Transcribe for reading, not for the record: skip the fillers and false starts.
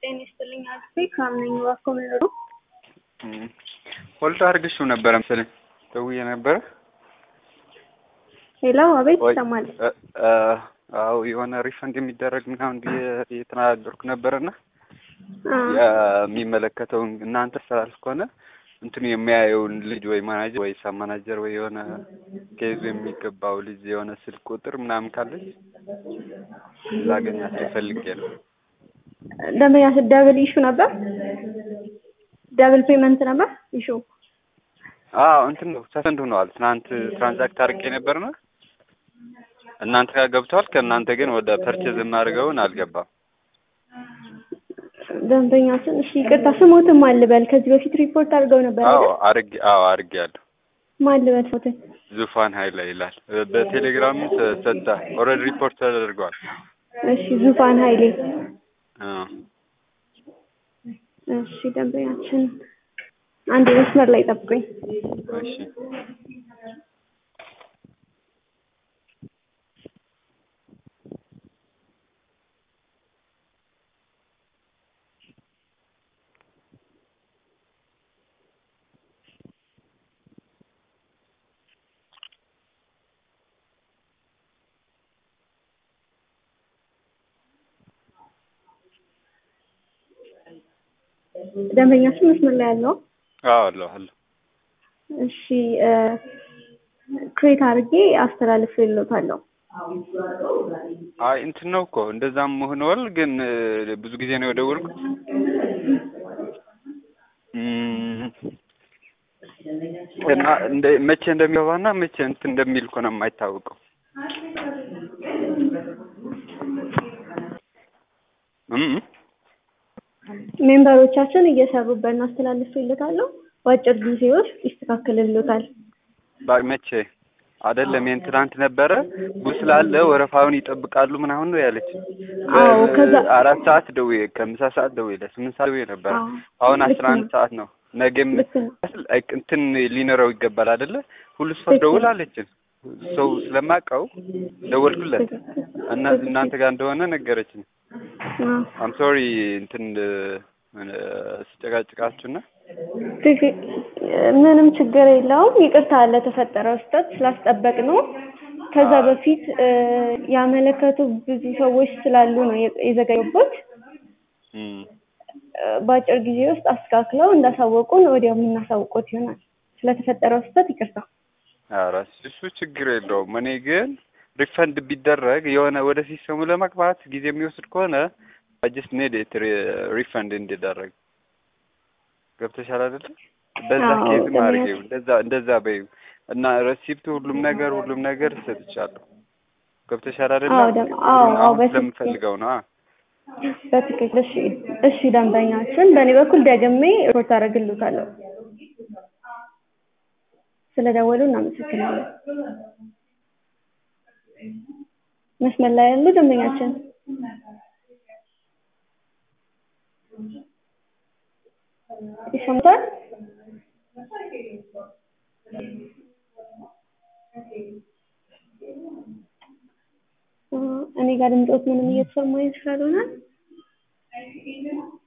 ጤና ይስጥልኝ አልኩኝ ካምነኝ ዋኮመሩ ሆልድ አድርግሽው ነበር መሰለኝ ደውዬ ነበር። ሄሎ አቤት ሰማል አው የሆነ ሪፈንድ የሚደረግ ምናምን እየተናገርኩ ነበርና የሚመለከተው እናንተ ስላልሆነ እንትን የሚያየውን ልጅ ወይ ማናጀር ወይ ሳማናጀር ወይ የሆነ ኬዝ የሚገባው ልጅ የሆነ ስልክ ቁጥር ምናምን ካለች ላገኛቸው ፈልጌ ነው። ደምያ ደብል ኢሹ ነበር ደብል ፔመንት ነበር ኢሹ እንትን ነው ሰሰንድ ሆኗል። ትናንት ትራንዛክት አድርጌ ነበርና እናንተ ጋር ገብቷል። ከእናንተ ግን ወደ ፐርቼዝ እናድርገውን አልገባም። ደንበኛችን እሺ ይቅርታ ስሞትም አልበል ከዚህ በፊት ሪፖርት አድርገው ነበር አይደል? አድርጌያለሁ። ማልበል ፎቶ ዙፋን ኃይለ ይላል። በቴሌግራም ሰጣ ኦሬዲ ሪፖርት ተደርጓል። እሺ ዙፋን ኃይሌ እሺ ደንበኛችን አንድ መስመር ላይ ጠብቁኝ። እሺ ደንበኛችን መስመር ላይ ያለው አለ። እሺ ክሬት አድርጌ አስተላልፍልዎታለሁ። እንትን ነው እኮ እንደዛም ሆኗል። ግን ብዙ ጊዜ ነው የደወልኩት እና መቼ እንደሚገባና መቼ እንትን እንደሚል እኮ ነው የማይታወቀው። ሜምበሮቻችን እየሰሩበት ነው። አስተላልፍልዎታለሁ። በአጭር ጊዜ ውስጥ ይስተካከልልዎታል። መቼ አይደለም ትናንት ነበረ ጉስ ስላለ ወረፋውን ይጠብቃሉ ምናምን ነው ያለች። ከዛ 4 ሰዓት ደውዬ ከምሳ ሰዓት ደውዬ ለ8 ሰዓት ደውዬ ነበር። አሁን 11 ሰዓት ነው። ነገም እንትን ሊኖረው ይገባል አይደለ? ሁሉ ሰው ደውል አለችን። ሰው ስለማውቀው ደወልኩለት እና እናንተ ጋር እንደሆነ ነገረችኝ። አም ሶሪ እንትን ስጨቃጭቃችሁና ምንም ችግር የለውም። ይቅርታ ለተፈጠረው ስህተት ስላስጠበቅ ነው። ከዛ በፊት ያመለከቱ ብዙ ሰዎች ስላሉ ነው የዘገዩበት። በአጭር ጊዜ ውስጥ አስተካክለው እንዳሳወቁን ወዲያው የምናሳውቆት ይሆናል። ስለተፈጠረው ስህተት ይቅርታ። እሱ ችግር የለውም። እኔ ግን ሪፈንድ ቢደረግ የሆነ ወደ ሲስተሙ ለመግባት ጊዜ የሚወስድ ከሆነ አጅስ ኔድ ሪፈንድ እንዲደረግ ገብተሻል አይደል? በዛ ኬዝ ማርገው እንደዛ በይው እና ሪሲፕት ሁሉም ነገር ሰጥቻለሁ። ገብተሻል አይደል? አዎ ስለምፈልገው ነው። በትክክል እሺ ደንበኛችን በእኔ በኩል ደግሜ ሪፖርት አደርግልዎታለሁ። ስለደወሉ እናመሰግናለን። መስመር ላይ ያሉ ደንበኛችን ይሰማል? እኔ ጋር ድምፆት ምንም እየተሰማኝ ስላልሆነ